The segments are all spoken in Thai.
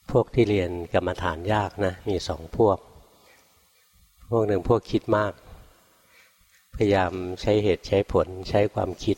พวกที่เรียนกรรมฐานยากนะมีสองพวกหนึ่งพวกคิดมากพยายามใช้เหตุใช้ผลใช้ความคิด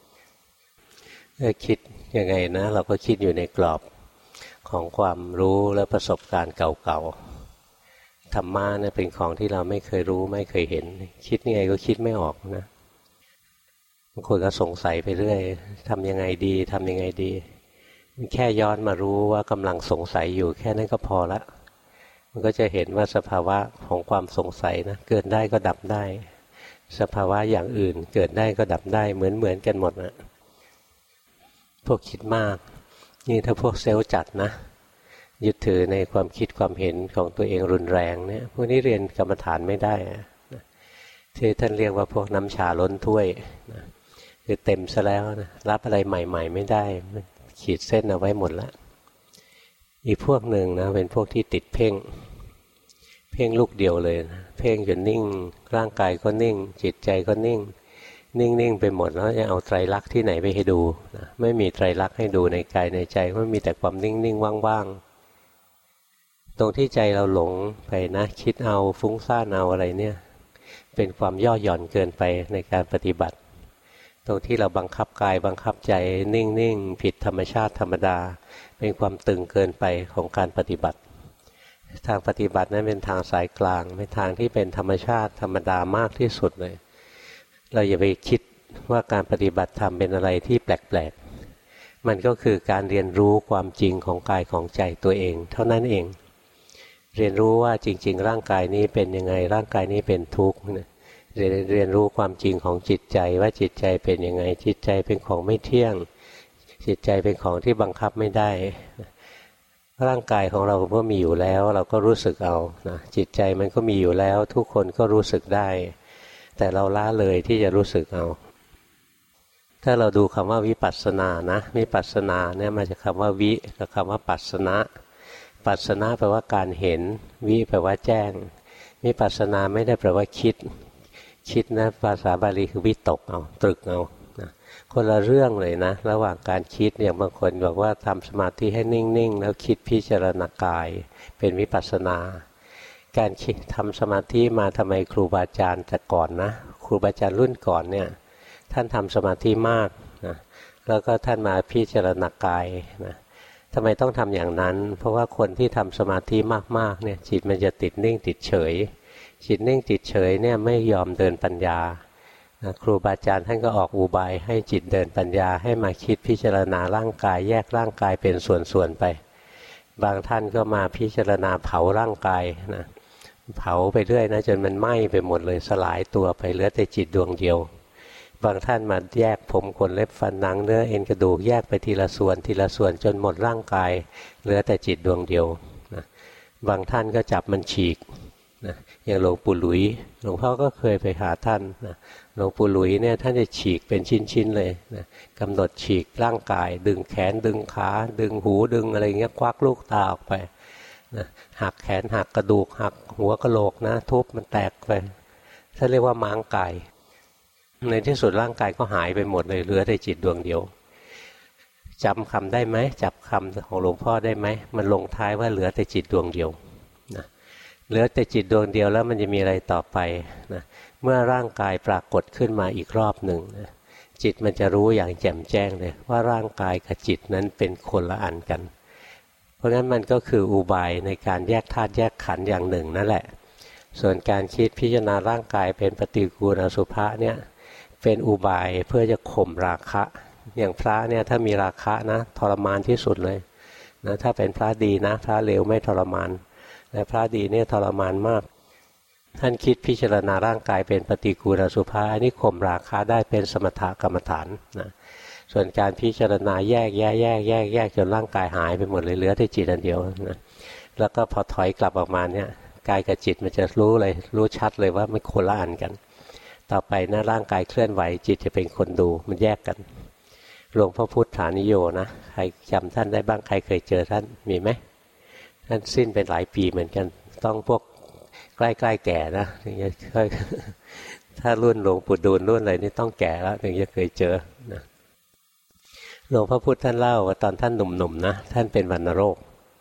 คิดยังไงนะเราก็คิดอยู่ในกรอบของความรู้และประสบการณ์เก่าๆธรรมะเนี่ยเป็นของที่เราไม่เคยรู้ไม่เคยเห็นคิดยังไงก็คิดไม่ออกนะบางคนก็สงสัยไปเรื่อยทำยังไงดีทำยังไงดีแค่ย้อนมารู้ว่ากำลังสงสัยอยู่แค่นั้นก็พอละมันก็จะเห็นว่าสภาวะของความสงสัยนะเกิดได้ก็ดับได้สภาวะอย่างอื่นเกิดได้ก็ดับได้เหมือนกันหมดนะพวกคิดมากนี่ถ้าพวกเซลล์จัดนะยึดถือในความคิดความเห็นของตัวเองรุนแรงเนี่ยพวกนี้เรียนกรรมฐานไม่ได้นะที่ท่านเรียกว่าพวกน้ำชาล้นถ้วยนะคือเต็มซะแล้วนะรับอะไรใหม่ๆไม่ได้ขีดเส้นเอาไว้หมดแล้วอีกพวกหนึ่งนะเป็นพวกที่ติดเพ่งลูกเดียวเลยนะเพ่งจนนิ่งร่างกายก็นิ่งจิตใจก็นิ่งไปหมดแล้วจะเอาไตรลักษณ์ที่ไหนไปให้ดูนะไม่มีไตรลักษณ์ให้ดูในกายในใจก็มีแต่ความนิ่งว่างๆตรงที่ใจเราหลงไปนะคิดเอาฟุ้งซ่านเอาอะไรเนี่ยเป็นความย่อหย่อนเกินไปในการปฏิบัติตรงที่เราบังคับกายบังคับใจนิ่งผิดธรรมชาติธรรมดาเป็นความตึงเกินไปของการปฏิบัติทางปฏิบัตินั้นเป็นทางสายกลางเป็นทางที่เป็นธรรมชาติธรรมดามากที่สุดเลยเราอย่าไปคิดว่าการปฏิบัติธรรมเป็นอะไรที่แปลกๆมันก็คือการเรียนรู้ความจริงของกายของใจตัวเองเท่านั้นเองเรียนรู้ว่าจริงๆร่างกายนี้เป็นยังไงร่างกายนี้เป็นทุกข์เรียนรู้ความจริงของจิตใจว่าจิตใจเป็นยังไงจิตใจเป็นของไม่เที่ยงจิตใจเป็นของที่บังคับไม่ได้ร่างกายของเราก็มีอยู่แล้วเราก็รู้สึกเอานะจิตใจมันก็มีอยู่แล้วทุกคนก็รู้สึกได้แต่เราละเลยที่จะรู้สึกเอาถ้าเราดูคำว่าวิปัสสนานะวิปัสสนาเนี่ยมาจากคำว่าวิกับคำว่าปัสสนะปัสสนะแปลว่าการเห็นวิแปลว่าแจ้งวิปัสสนาไม่ได้แปลว่าคิดนะภาษาบาลีคือวิตกเอาตรึกเอานะคนละเรื่องเลยนะระหว่างการคิดอย่างบางคนบอกว่าทำสมาธิให้นิ่งๆแล้วคิดพิจารณากายเป็นวิปัสสนาการทำสมาธิมาทำไมครูบาอาจารย์แต่ก่อนนะครูบาอาจารย์รุ่นก่อนเนี่ยท่านทำสมาธิมากนะแล้วก็ท่านมาพิจารณากายนะทำไมต้องทำอย่างนั้นเพราะว่าคนที่ทำสมาธิมากๆเนี่ยจิตมันจะติดนิ่งติดเฉยจิตนิ่งจิตเฉยเนี่ยไม่ยอมเดินปัญญานะครูบาอาจารย์ท่านก็ออกอุบายให้จิตเดินปัญญาให้มาคิดพิจารณาร่างกายแยกร่างกายเป็นส่วนๆไปบางท่านก็มาพิจารณาเผาร่างกายนะเผาไปเรื่อยนะจนมันไหม้ไปหมดเลยสลายตัวไปเหลือแต่จิตดวงเดียวบางท่านมาแยกผมขนเล็บฟันหนังเนื้อเอ็นกระดูกแยกไปทีละส่วนจนหมดร่างกายเหลือแต่จิตดวงเดียวนะบางท่านก็จับมันฉีกนะอย่างหลวงปู่หลุยหลวงพ่อก็เคยไปหาท่านนะหลวงปู่หลุยเนี่ยท่านจะฉีกเป็นชิ้นๆเลยนะกำหนดฉีกร่างกายดึงแขนดึงขาดึงหูดึงอะไรเงี้ยควักลูกตาออกไปนะหักแขนหักกระดูกหักหัวกะโหลกนะทุบมันแตกไปท่านเรียกว่าม้างกายในที่สุดร่างกายก็หายไปหมดเลยเหลือแต่จิตดวงเดียวจำคำได้ไหมจับคำของหลวงพ่อได้ไหมมันลงท้ายว่าเหลือแต่จิตดวงเดียวนะเหลือแต่จิตดวงเดียวแล้วมันจะมีอะไรต่อไปนะเมื่อร่างกายปรากฏขึ้นมาอีกรอบหนึ่งนะจิตมันจะรู้อย่างแจ่มแจ้งเลยว่าร่างกายกับจิตนั้นเป็นคนละอันกันเพราะงั้นมันก็คืออุบายในการแยกธาตุแยกขันธ์อย่างหนึ่งนั่นแหละส่วนการคิดพิจารณาร่างกายเป็นปฏิกูลอสุภะเนี่ยเป็นอุบายเพื่อจะข่มราคะอย่างพระเนี่ยถ้ามีราคะนะทรมานที่สุดเลยนะถ้าเป็นพระดีนะพระเลวไม่ทรมานแต่พระดีเนี่ยทรมานมากท่านคิดพิจารณาร่างกายเป็นปฏิกูลอสุภะอันนี้ข่มราคะได้เป็นสมถกรรมฐานนะส่วนการพิจารณาแยกจนร่างกายหายไปหมดเลยเหลือแต่จิตอันเดียวนะแล้วก็พอถอยกลับออกมาเนี่ยกายกับจิตมันจะรู้เลยรู้ชัดเลยว่ามันคนละอันกันต่อไปนะร่างกายเคลื่อนไหวจิตจะเป็นคนดูมันแยกกันหลวงพ่อพุทธานิโยนะใครจำท่านได้บ้างใครเคยเจอท่านมีไหมท่านสิ้นเป็นหลายปีเหมือนกันต้องพวกใกล้ๆแก่นะถึงจะค่อยถ้ารุ่นหลวงปู่ดูลรุ่นอะไรนี่ต้องแก่แล้วถึงจะเคยเจอนะหลวงพ่อพุธท่านเล่าว่าตอนท่านหนุ่มๆนะท่านเป็นวัณโรค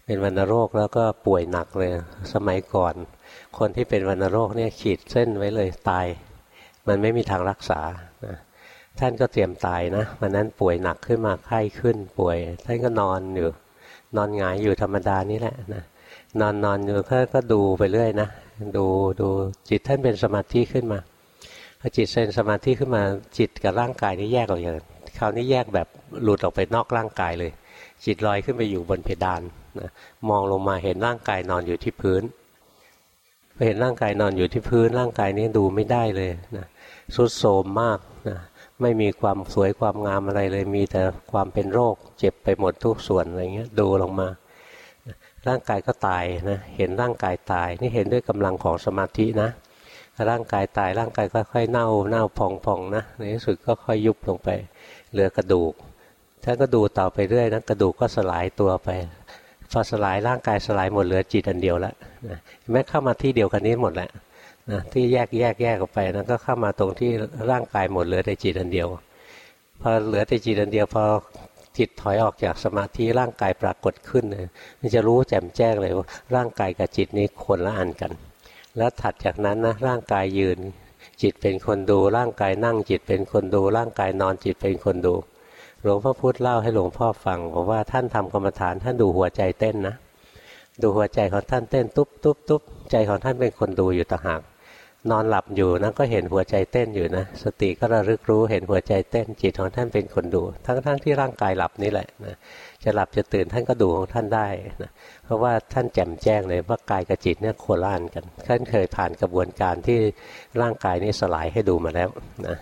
เป็นวัณโรคแล้วก็ป่วยหนักเลยสมัยก่อนคนที่เป็นวัณโรคเนี่ยขีดเส้นไว้เลยตายมันไม่มีทางรักษานะท่านก็เตรียมตายนะวันนั้นป่วยหนักขึ้นมาไข้ขึ้นป่วยท่านก็นอนอยู่นอนหงายอยู่ธรรมดานี่แหละนะนอนอยู่ก็ดูไปเรื่อยนะดูจิตท่านเป็นสมาธิขึ้นมาพอจิตเป็นสมาธิขึ้นมาจิตกับร่างกายนี่แยกออกอย่างคราวนี้แยกแบบหลุดออกไปนอกร่างกายเลยจิตลอยขึ้นไปอยู่บนเพดานนะมองลงมาเห็นร่างกายนอนอยู่ที่พื้นพอเห็นร่างกายนอนอยู่ที่พื้นร่างกายนี้ดูไม่ได้เลยนะทรุดโทรมมากนะไม่มีความสวยความงามอะไรเลยมีแต่ความเป็นโรคเจ็บไปหมดทุกส่วนอะไรเงี้ยดูลงมาร่างกายก็ตายนะเห็นร่างกายตายนี่เห็นด้วยกำลังของสมาธินะร่างกายตายร่างกายก็ค่อยเน่าพองนะในที่สุดก็ค่อยยุบลงไปเหลือกระดูกท่านก็ดูต่อไปเรื่อยนะกระดูกก็สลายตัวไปพอสลายร่างกายสลายหมดเหลือจิตอันเดียวแล้วนะแม้เข้ามาที่เดียวกันนี้หมดแหละนะที่แยกออกไปนะก็เข้ามาตรงที่ร่างกายหมดเหลือแต่จิตอันเดียวพอเหลือแต่จิตอันเดียวพอจิตถอยออกจากสมาธิร่างกายปรากฏขึ้นเลยมันจะรู้แจ่มแจ้งเลยว่าร่างกายกับจิตนี้คนละอันกันแล้วถัดจากนั้นนะร่างกายยืนจิตเป็นคนดูร่างกายนั่งจิตเป็นคนดูร่างกายนอนจิตเป็นคนดูหลวงพ่อพุธเล่าให้หลวงพ่อฟังบอกว่าท่านทำกรรมฐานท่านดูหัวใจเต้นนะดูหัวใจของท่านเต้นตุ๊บตุ๊บตุ๊บใจของท่านเป็นคนดูอยู่ต่างหากนอนหลับอยู่นะก็เห็นหัวใจเต้นอยู่นะสติก็ระลึกรู้เห็นหัวใจเต้นจิตของท่านเป็นคนดูทั้งที่ร่างกายหลับนี่แหละนะจะหลับจะตื่นท่านก็ดูของท่านได้นะเพราะว่าท่านแจ่มแจ้งเลยว่ากายกับจิตเนี่ยโคละอันกันท่านเคยผ่านกระบวนการที่ร่างกายนี้สลายให้ดูมาแล้วนะ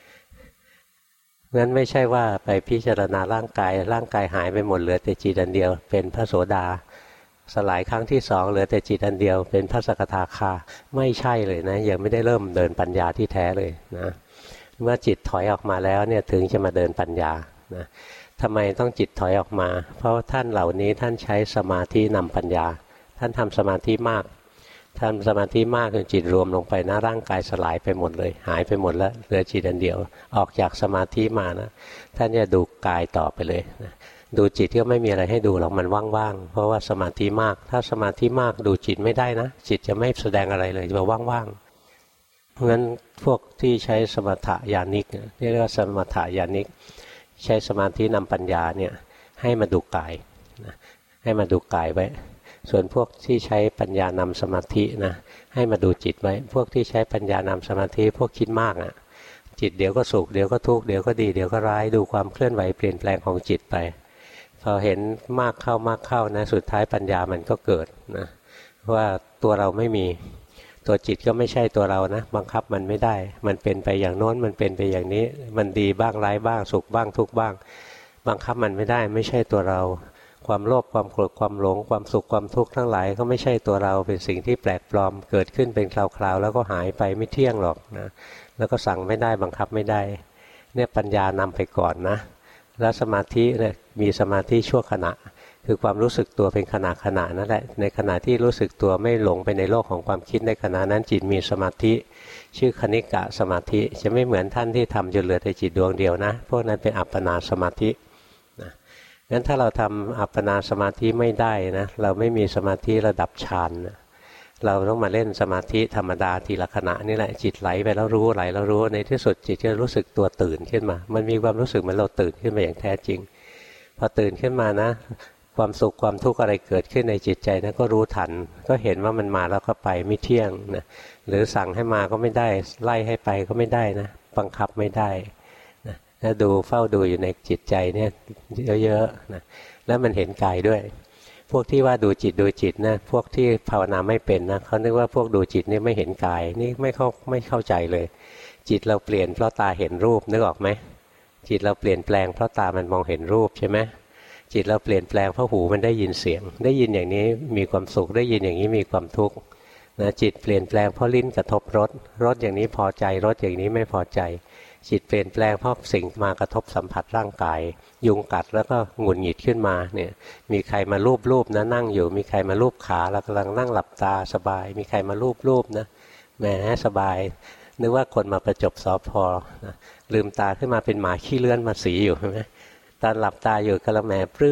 งั้นไม่ใช่ว่าไปพิจารณาร่างกายหายไปหมดเหลือแต่จิตอันเดียวเป็นพระโสดาสลายครั้งที่สองเหลือแต่จิตอันเดียวเป็นพระสกทาคาไม่ใช่เลยนะยังไม่ได้เริ่มเดินปัญญาที่แท้เลยนะเมื่อจิตถอยออกมาแล้วเนี่ยถึงจะมาเดินปัญญานะทำไมต้องจิตถอยออกมาเพราะท่านเหล่านี้ท่านใช้สมาธินำปัญญาท่านทำสมาธิมากทำสมาธิมากจนจิตรวมลงไปนะร่างกายสลายไปหมดเลยหายไปหมดแล้วเหลือจิตอันเดียวออกจากสมาธิมานะท่านจะดูกายต่อไปเลยนะดูจิตก็ไม่มีอะไรให้ดูหรอกมันว่างๆเพราะว่าสมาธิมากถ้าสมาธิมากดูจิตไม่ได้นะจิตจะไม่แสดงอะไรเลยจะว่างๆเพราะฉะนั้นพวกที่ใช้สมถะญาณิกเรียกว่าสมถะญาณิกใช้สมาธินำปัญญาเนี่ยให้มาดูกายนะให้มาดูกายไว้ส่วนพวกที่ใช้ปัญญานำสมาธินะให้มาดูจิตไว้พวกที่ใช้ปัญญานำสมาธิพวกคิดมากนะจิตเดี๋ยวก็สุขเดี๋ยวก็ทุกข์เดี๋ยวก็ดีเดี๋ยวก็ร้ายดูความเคลื่อนไหวเปลี่ยนแปลงของจิตไปพอเห็นมากเข้านะสุดท้ายปัญญามันก็เกิดนะว่าตัวเราไม่มีตัวจิตก็ไม่ใช่ตัวเรานะบังคับมันไม่ได้มันเป็นไปอย่างโน้นมันเป็นไปอย่างนี้มันดีบ้างร้ายบ้างสุขบ้างทุกข์บ้างบังคับมันไม่ได้ไม่ใช่ตัวเราความโลภความโกรธความหลงความสุขความทุกข์ทั้งหลายก็ไม่ใช่ตัวเราเป็นสิ่งที่แปลกปลอมเกิดขึ้นเป็นคราวๆแล้วก็หายไปไม่เที่ยงหรอกนะแล้วก็สั่งไม่ได้บังคับไม่ได้เนี่ยปัญญานำไปก่อนนะแล้วสมาธิเนี่ยมีสมาธิชั่วขณะคือความรู้สึกตัวเป็นขณะนั่นแหละในขณะที่รู้สึกตัวไม่หลงไปในโลกของความคิดในขณะนั้นจิตมีสมาธิชื่อคณิกะสมาธิจะไม่เหมือนท่านที่ทำจนเหลือแต่จิตดวงเดียวนะพวกนั้นเป็นอัปปนาสมาธิงั้นถ้าเราทำอัปปนาสมาธิไม่ได้นะเราไม่มีสมาธิระดับฌานนะเราต้องมาเล่นสมาธิธรรมดาทีละขณะนี่แหละจิตไหลไปแล้วรู้ไหลแล้วรู้ในที่สุดจิตจะรู้สึกตัวตื่นขึ้นมามันมีความรู้สึกเหมือนเราตื่นขึ้นมาอย่างแท้จริงพอตื่นขึ้นมานะความสุขความทุกข์อะไรเกิดขึ้นในจิตใจนะก็รู้ทันก็เห็นว่ามันมาแล้วก็ไปไม่เที่ยงนะหรือสั่งให้มาก็ไม่ได้ไล่ให้ไปก็ไม่ได้นะบังคับไม่ได้นะดูเฝ้าดูอยู่ในจิตใจเนี่ยเยอะๆนะแล้วมันเห็นกายด้วยพวกที่ว่าดูจิตนะพวกที่ภาวนาไม่เป็นนะเขานึกว่าพวกดูจิตนี่ไม่เห็นกายนี่ไม่เข้าใจเลยจิตเราเปลี่ยนเพราะตาเห็นรูปนึกออกไหมจิตเราเปลี่ยนแปลงเพราะตามันมองเห็นรูปใช่ไหมจิตเราเปลี่ยนแปลงเพราะหูมันได้ยินเสียงได้ยินอย่างนี้มีความสุขได้ยินอย่างนี้มีความทุกข์นะจิตเปลี่ยนแปลงเพราะลิ้นกระทบรสอย่างนี้พอใจรสอย่างนี้ไม่พอใจจิตเปลี่ยนแปลงเพราะสิ่งมากระทบสัมผัสร่างกายยุงกัดแล้วก็หงุดหงิดขึ้นมาเนี่ยมีใครมาลูบนะนั่งอยู่มีใครมาลูบขาแล้วกำลังนั่งหลับตาสบายมีใครมาลูบนะแหมสบายนึกว่าคนมาประจบสพนะลืมตาขึ้นมาเป็นหมาขี้เลื่อนมาสีอยู่ใช่ไหมตอนหลับตาอยู่กระแหมปลื้ม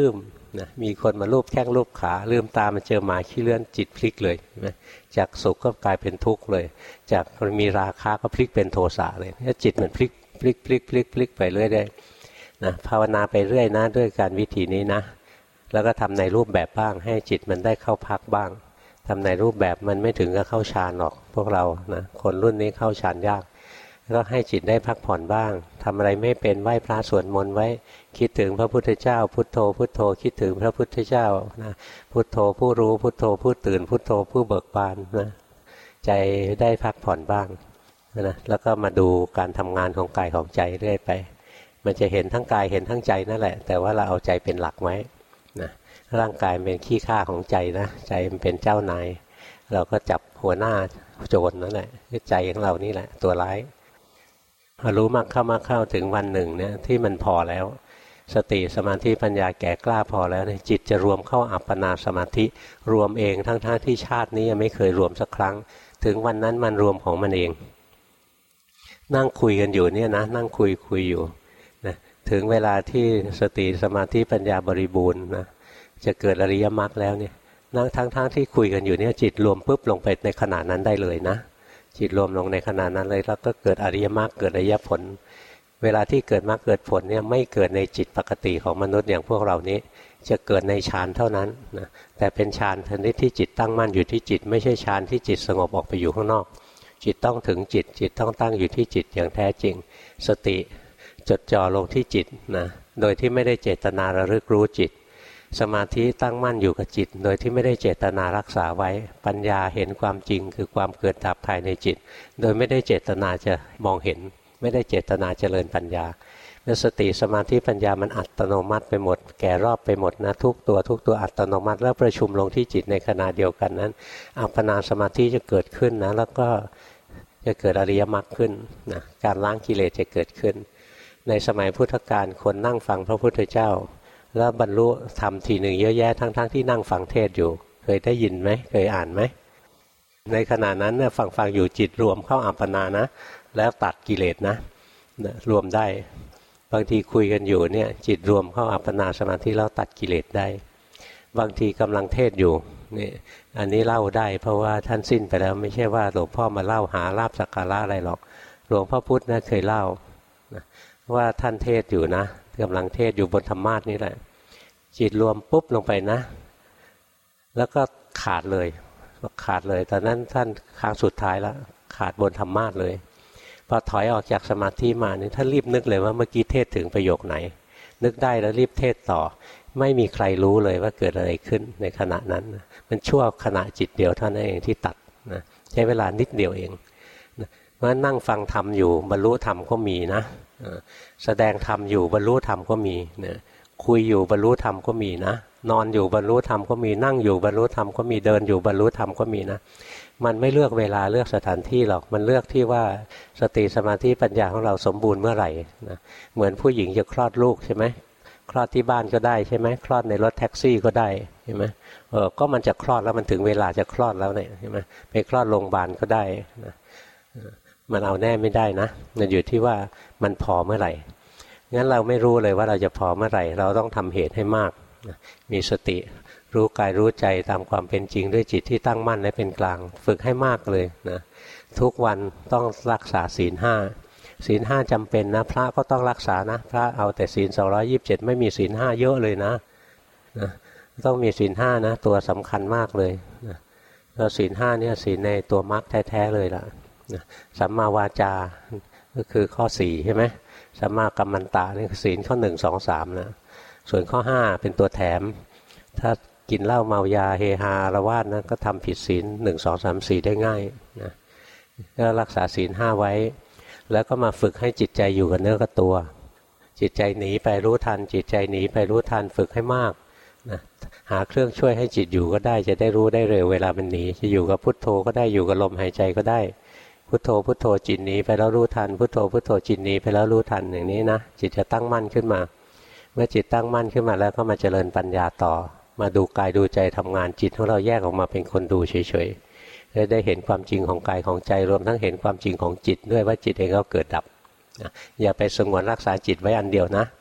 นะมีคนมาลูบแข้งลูบขาลืมตามาเจอหมาขี้เลื่อนจิตพลิกเลยนะจากสุขก็กลายเป็นทุกข์เลยจากมีราคะก็พลิกเป็นโทสะเลยจิตมันพลิกไปเรื่อยได้นะภาวนาไปเรื่อยนะด้วยการวิธีนี้นะแล้วก็ทำในรูปแบบบ้างให้จิตมันได้เข้าพักบ้างทำในรูปแบบมันไม่ถึงกับเข้าฌานหรอกพวกเรานะคนรุ่นนี้เข้าฌานยากก็ให้จิตได้พักผ่อนบ้างทำอะไรไม่เป็นไหว้พระสวดมนต์ไว้คิดถึงพระพุทธเจ้าพุทโธพุทโธคิดถึงพระพุทธเจ้านะพุทโธผู้รู้พุทโธผู้ตื่นพุทโธผู้เบิกบานนะใจได้พักผ่อนบ้างนะแล้วก็มาดูการทำงานของกายของใจเรื่อยไปมันจะเห็นทั้งกายเห็นทั้งใจนั่นแหละแต่ว่าเราเอาใจเป็นหลักไว้นะร่างกายเป็นขี้ข้าของใจนะใจมันเป็นเจ้านายเราก็จับหัวหน้าโจรนั่นแหละใจของเรานี่แหละตัวร้ายพอรู้มากเข้าถึงวันหนึ่งเนี่ยที่มันพอแล้วสติสมาธิปัญญาแก่กล้าพอแล้วเนี่ยจิตจะรวมเข้าอัปปนาสมาธิรวมเองทั้งที่ชาตินี้ยังไม่เคยรวมสักครั้งถึงวันนั้นมันรวมของมันเองนั่งคุยกันอยู่เนี่ยนะนั่งคุยอยู่นะถึงเวลาที่สติสมาธิปัญญาบริบูรณ์นะจะเกิดอริยมรรคแล้วเนี่ยนั่งทั้งที่คุยกันอยู่เนี่ยจิตรวมปุ๊บลงไปในขณะนั้นได้เลยนะจิตรวมลงในขณะนั้นเลยแล้วก็เกิดอริยมรรคเกิดอริยผลเวลาที่เกิดมรรคเกิดผลเนี่ยไม่เกิดในจิตปกติของมนุษย์อย่างพวกเรานี้จะเกิดในฌานเท่านั้นนะแต่เป็นฌานชนิดที่จิตตั้งมั่นอยู่ที่จิตไม่ใช่ฌานที่จิตสงบออกไปอยู่ข้างนอกจิตต้องถึงจิตต้องตั้งอยู่ที่จิตอย่างแท้จริงสติจดจ่อลงที่จิตนะโดยที่ไม่ได้เจตนาระลึกรู้จิตสมาธิตั้งมั่นอยู่กับจิตโดยที่ไม่ได้เจตนารักษาไว้ปัญญาเห็นความจริงคือความเกิดดับภายในจิตโดยไม่ได้เจตนาจะมองเห็นไม่ได้เจตนาเจริญปัญญาเมื่อสติสมาธิปัญญามันอัตโนมัติไปหมดแก่รอบไปหมดนะทุกตัวอัตโนมัติแล้วประชุมลงที่จิตในขณะเดียวกันนั้นอัปปนาสมาธิจะเกิดขึ้นนะแล้วก็จะเกิดอริยมรรคขึ้นนะการล้างกิเลสจะเกิดขึ้นในสมัยพุทธกาลคนนั่งฟังพระพุทธเจ้าแล้วบรรลุธรรมทีหนึ่งเยอะแยะทั้งที่นั่งฟังเทศอยู่เคยได้ยินไหมเคยอ่านไหมในขณะนั้นเนี่ยฟังอยู่จิตรวมเข้าอัปปนานะแล้วตัดกิเลสนะรวมได้บางทีคุยกันอยู่เนี่ยจิตรวมเข้าอัปปนาสมาธิแล้วตัดกิเลสได้บางทีกำลังเทศอยู่นี่อันนี้เล่าได้เพราะว่าท่านสิ้นไปแล้วไม่ใช่ว่าหลวงพ่อมาเล่าหาลาภสักการะอะไรหรอกหลวงพ่อพุธนะเคยเล่านะว่าท่านเทศอยู่นะกำลังเทศอยู่บนธรรมาสน์นี่แหละจิตรวมปุ๊บลงไปนะแล้วก็ขาดเลยตอนนั้นท่านครั้งสุดท้ายแล้วขาดบนธรรมาสน์เลยพอถอยออกจากสมาธิมาเนี่ยท่านรีบนึกเลยว่าเมื่อกี้เทศถึงประโยคไหนนึกได้แล้วรีบเทศต่อไม่มีใครรู้เลยว่าเกิดอะไรขึ้นในขณะนั้นมันชั่วขณะจิตเดียวเท่านั้นเองที่ตัดนะใช้เวลานิดเดียวเองเพราะนั่งฟังธรรมอยู่บรรลุธรรมก็มีนะแสดงธรรมอยู่บรรลุธรรมก็มีนะคุยอยู่บรรลุธรรมก็มีนะนอนอยู่บรรลุธรรมก็มีนั่งอยู่บรรลุธรรมก็มีเดินอยู่บรรลุธรรมก็มีนะมันไม่เลือกเวลาเลือกสถานที่หรอกมันเลือกที่ว่าสติสมาธิปัญญาของเราสมบูรณ์เมื่อไหร่นะเหมือนผู้หญิงจะคลอดลูกใช่ไหมคลอดที่บ้านก็ได้ใช่ไหมคลอดในรถแท็กซี่ก็ได้ใช่ไหมก็มันจะคลอดแล้วมันถึงเวลาจะคลอดแล้วเนี่ยใช่ไหมไปคลอดโรงพยาบาลก็ได้นะมันเอาแน่ไม่ได้นะมันอยู่ที่ว่ามันพอเมื่อไหร่งั้นเราไม่รู้เลยว่าเราจะพอเมื่อไหร่เราต้องทำเหตุให้มากมีสติรู้กายรู้ใจตามความเป็นจริงด้วยจิตที่ตั้งมั่นและเป็นกลางฝึกให้มากเลยนะทุกวันต้องรักษาศีลห้าจำเป็นนะพระก็ต้องรักษานะพระเอาแต่ศีล227ไม่มีศีล5เยอะเลยนะต้องมีศีล5นะตัวสำคัญมากเลยนะแล้วศีล5เนี่ยศีลในตัวมรรคแท้ๆเลยล่ะนะสัมมาวาจาก็คือข้อ4ใช่ไหมสัมมากัมมันตะนี่คือศีลข้อ1 2 3นะส่วนข้อ5เป็นตัวแถมถ้ากินเหล้าเมายาเฮฮาอาละวาดนะก็ทำผิดศีล1 2 3 4ได้ง่ายนะก็รักษาศีล5ไว้แล้วก็มาฝึกให้จิตใจอยู่กับเนื้อกับตัวจิตใจหนีไปรู้ทันจิตใจหนีไปรู้ทันฝึกให้มากนะหาเครื่องช่วยให้จิตอยู่ก็ได้จะได้รู้ได้เร็วเวลามันหนีจะอยู่กับพุทโธก็ได้อยู่กับลมหายใจก็ได้พุทโธพุทโธจิตหนีไปแล้วรู้ทันพุทโธพุทโธจิตหนีไปแล้วรู้ทันอย่างนี้นะจิตจะตั้งมั่นขึ้นมาเมื่อจิตตั้งมั่นขึ้นมาแล้วก็มาเจริญปัญญาต่อมาดูกายดูใจทำงานจิตของเราแยกออกมาเป็นคนดูเฉยๆได้เห็นความจริงของกายของใจรวมทั้งเห็นความจริงของจิตด้วยว่าจิตเองก็เกิดดับอย่าไปสงวนรักษาจิตไว้อันเดียวนะ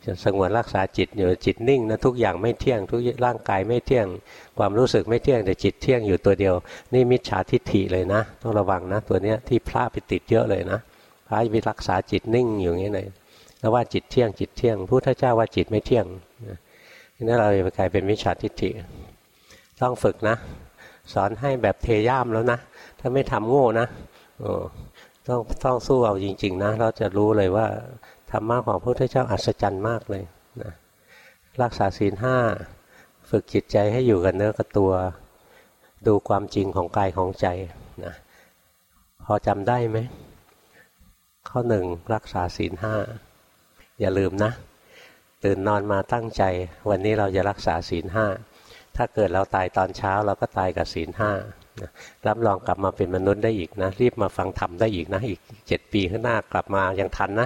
จะสงวนรักษาจิตอยู่จิตนิ่งนะทุกอย่างไม่เที่ยงทุกร่างกายไม่เที่ยงความรู้สึกไม่เที่ยงแต่จิตเที่ยงอยู่ตัวเดียวนี่มิจฉาทิฏฐิเลยนะต้องระวังนะตัวเนี้ยที่พระไปติดเยอะเลยนะพระไปรักษาจิตนิ่งอยู่อย่างนี้เลยแล้วว่าจิตเที่ยงจิตเที่ยงพุทธเจ้าว่าจิตไม่เที่ยงนี่เราจะกลายเป็นมิจฉาทิฏฐิต้องฝึกนะสอนให้แบบเทย่ามแล้วนะถ้าไม่ทำโง่นะต้องสู้เอาจริงๆนะเราจะรู้เลยว่าธรรมะของพระพุทธเจ้าอัศจรรย์มากเลยนะรักษาศีล 5ฝึกจิตใจให้อยู่กับเนื้อกับตัวดูความจริงของกายของใจนะพอจำได้ไหมข้อ 1รักษาศีล 5อย่าลืมนะตื่นนอนมาตั้งใจวันนี้เราจะรักษาศีล 5ถ้าเกิดเราตายตอนเช้าเราก็ตายกับศีล 5นะรับรองกลับมาเป็นมนุษย์ได้อีกนะรีบมาฟังธรรมได้อีกนะอีก7 ปีข้างหน้ากลับมายังทันนะ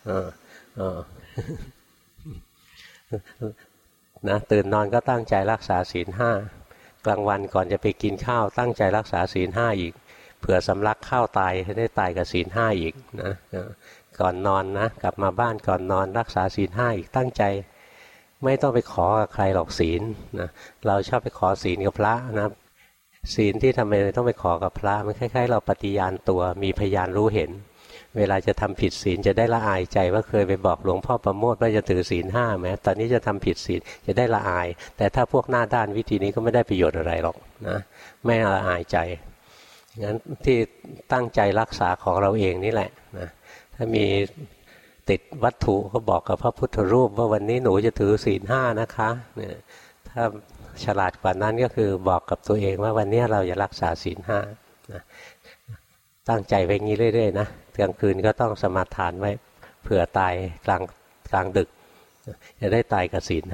นะตื่นนอนก็ตั้งใจรักษาศีล 5กลางวันก่อนจะไปกินข้าวตั้งใจรักษาศีล 5อีกเผื่อสำลักข้าวตายให้ได้ตายกับศีล 5อีกนะก่อนนอนนะกลับมาบ้านก่อนนอนรักษาศีล 5อีกตั้งใจไม่ต้องไปขอกับใครหรอกศีลนะเราชอบไปขอศีลกับพระนะศีลที่ทำไมต้องไปขอกับพระมันคล้ายๆเราปฏิญาณตัวมีพยานรู้เห็นเวลาจะทำผิดศีลจะได้ละอายใจว่าเคยไปบอกหลวงพ่อประโมทว่าจะถือศีล 5แม้ตอนนี้จะทำผิดศีลจะได้ละอายแต่ถ้าพวกหน้าด้านวิธีนี้ก็ไม่ได้ประโยชน์อะไรหรอกนะไม่ละอายใจงั้นที่ตั้งใจรักษาของเราเองนี่แหละนะถ้ามีติดวัตถุก็บอกกับพระพุทธรูปว่าวันนี้หนูจะถือศีล 5นะคะเนี่ยถ้าฉลาดกว่านั้นก็คือบอกกับตัวเองว่าวันนี้เราจะรักษาศีล 5นะตั้งใจไว้งี้เรื่อยๆนะกลางคืนก็ต้องสมาทานไว้เผื่อตายกลางดึกจะได้ตายกับศีล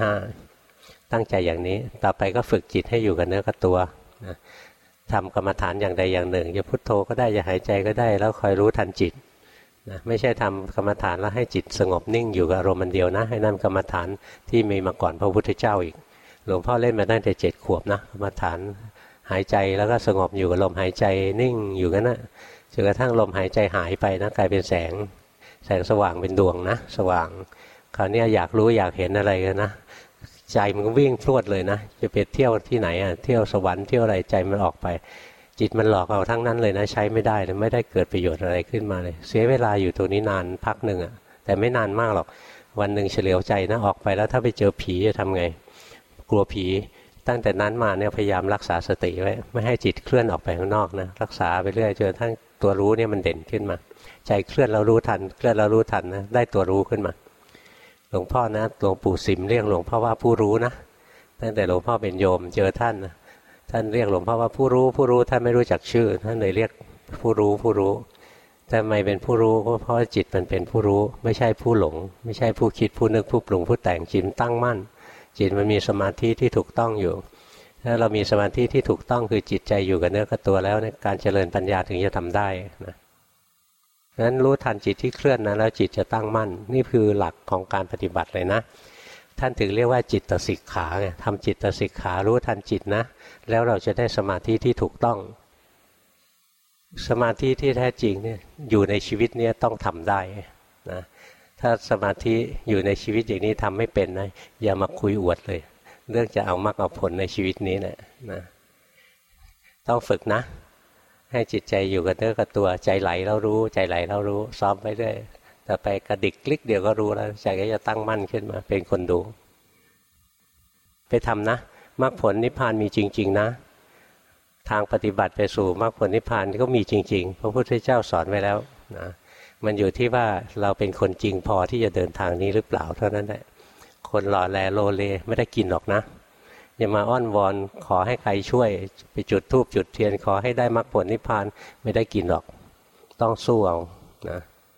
5ตั้งใจอย่างนี้ต่อไปก็ฝึกจิตให้อยู่กับเนื้อกับตัวนะทำกรรมฐานอย่างใดอย่างหนึ่งจะพุทโธก็ได้จะหายใจก็ได้แล้วคอยรู้ทันจิตนะไม่ใช่ทำกรรมฐานแล้วให้จิตสงบนิ่งอยู่กับอารมณ์เดียวนะให้นั่นกรรมฐานที่มีมาก่อนพระพุทธเจ้าอีกหลวงพ่อเล่นมาตั้งแต่7 ขวบนะกรรมฐานหายใจแล้วก็สงบอยู่กับลมหายใจนิ่งอยู่กันนะจนกระทั่งลมหายใจหายไปนะกลายเป็นแสงสว่างเป็นดวงนะสว่างคราวนี้อยากรู้อยากเห็นอะไรกันนะใจมันก็วิ่งพรวดเลยนะจะไปเที่ยวที่ไหนอ่ะเที่ยวสวรรค์เที่ยวอะไรใจมันออกไปจิตมันหลอกเอาทั้งนั้นเลยนะใช้ไม่ได้เลยไม่ได้เกิดประโยชน์อะไรขึ้นมาเลยเสียเวลาอยู่ตรงนี้นานพักหนึ่งอ่ะแต่ไม่นานมากหรอกวันหนึ่งเฉลียวใจนะออกไปแล้วถ้าไปเจอผีจะทำไงกลัวผีตั้งแต่นั้นมาเนี่ยพยายามรักษาสติไว้ไม่ให้จิตเคลื่อนออกไปข้างนอกนะรักษาไปเรื่อยจนทั้งตัวรู้เนี่ยมันเด่นขึ้นมาใจเคลื่อนเรารู้ทันเคลื่อนเรารู้ทันนะได้ตัวรู้ขึ้นมาหลวงพ่อนะหลวงปู่สิมเรียกหลวงพ่อว่าผู้รู้นะตั้งแต่หลวงพ่อเป็นโยมเจอท่านนะท่านเรียกหลวงพ่อว่าผู้รู้ผู้รู้ท่านไม่รู้จักชื่อท่านเลยเรียกผู้รู้ผู้รู้แต่ทำไมเป็นผู้รู้ก็เพราะจิตมันเป็นผู้รู้ไม่ใช่ผู้หลงไม่ใช่ผู้คิดผู้นึกผู้ปรุงผู้แต่งจิตตั้งมั่นจิตมันมีสมาธิที่ถูกต้องอยู่ถ้าเรามีสมาธิที่ถูกต้องคือจิตใจอยู่กับเนื้อกับตัวแล้วเนี่ยการเจริญปัญญาถึงจะทำได้นะงั้นรู้ทันจิตที่เคลื่อนนะแล้วจิตจะตั้งมั่นนี่คือหลักของการปฏิบัติเลยนะท่านถึงเรียกว่าจิตสิกขาไงทำจิตสิกขารู้ทันจิตนะแล้วเราจะได้สมาธิที่ถูกต้องสมาธิที่แท้จริงเนี่ยอยู่ในชีวิตนี้ต้องทำได้นะถ้าสมาธิอยู่ในชีวิตอย่างนี้ทำไม่เป็นนะอย่ามาคุยอวดเลยเรื่องจะเอามรรคเอาผลในชีวิตนี้นะต้องฝึกนะให้จิตใจอยู่กับเนื้อกับตัวใจไหลแล้วรู้ใจไหลแล้วรู้ซ้อมไปเรื่อยแต่ไปกระดิกคลิกเดียวก็รู้แล้วใจก็จะตั้งมั่นขึ้นมาเป็นคนดูไปทำนะมรรคผลนิพพานมีจริงๆนะทางปฏิบัติไปสู่มรรคผลนิพพานก็มีจริงๆพระพุทธเจ้าสอนไว้แล้วนะมันอยู่ที่ว่าเราเป็นคนจริงพอที่จะเดินทางนี้หรือเปล่าเท่านั้นแหละคนหล่อแลโลเลไม่ได้กินหรอกนะอย่ามาอ้อนวอนขอให้ใครช่วยไปจุดธูปจุดเทียนขอให้ได้มรรคผลนิพพานไม่ได้กินหรอกต้องสู้เอานะ